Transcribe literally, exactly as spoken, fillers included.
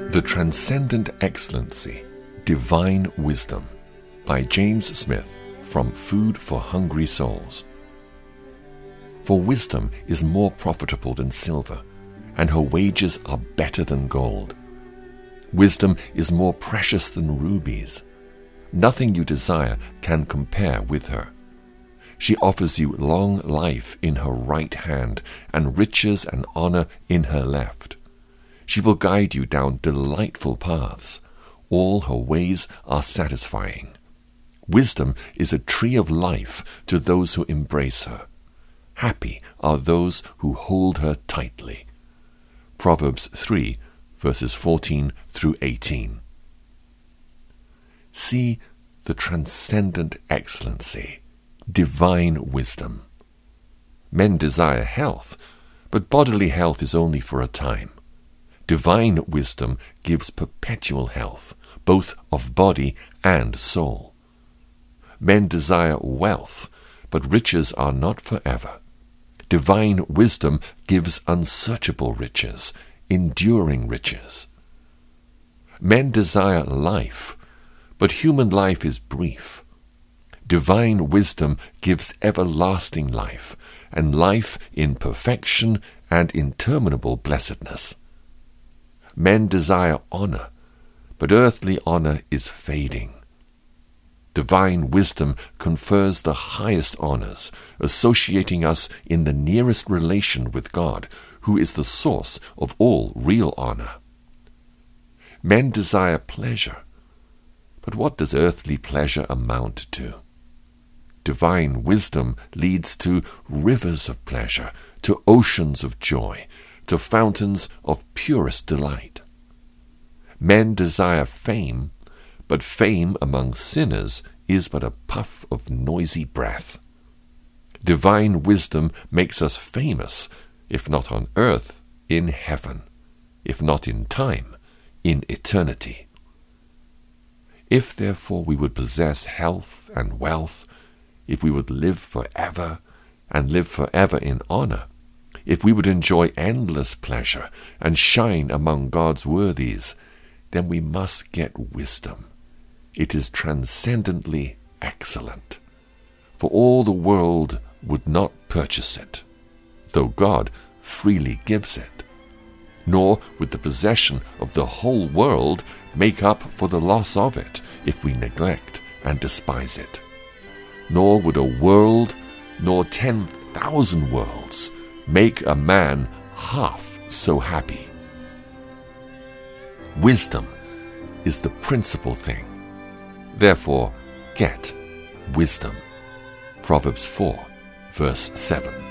The Transcendent Excellency, Divine Wisdom by James Smith from Food for Hungry Souls. For wisdom is more profitable than silver, and her wages are better than gold. Wisdom is more precious than rubies. Nothing you desire can compare with her. She offers you long life in her right hand and riches and honor in her left. She will guide you down delightful paths. All her ways are satisfying. Wisdom is a tree of life to those who embrace her. Happy are those who hold her tightly. Proverbs three, verses fourteen through eighteen. See the transcendent excellency, divine wisdom. Men desire health, but bodily health is only for a time. Divine wisdom gives perpetual health, both of body and soul. Men desire wealth, but riches are not forever. Divine wisdom gives unsearchable riches, enduring riches. Men desire life, but human life is brief. Divine wisdom gives everlasting life, and life in perfection and interminable blessedness. Men desire honor, but earthly honor is fading. Divine wisdom confers the highest honors, associating us in the nearest relation with God, who is the source of all real honor. Men desire pleasure, but what does earthly pleasure amount to? Divine wisdom leads to rivers of pleasure, to oceans of joy, to fountains of purest delight. Men desire fame, but fame among sinners is but a puff of noisy breath. Divine wisdom makes us famous, if not on earth, in heaven, if not in time, in eternity. If therefore we would possess health and wealth, if we would live forever, and live forever in honor, if we would enjoy endless pleasure and shine among God's worthies, then we must get wisdom. It is transcendently excellent, for all the world would not purchase it, though God freely gives it. Nor would the possession of the whole world make up for the loss of it if we neglect and despise it. Nor would a world, nor ten thousand worlds, make a man half so happy. Wisdom is the principal thing. Therefore, get wisdom. Proverbs four, verse seven.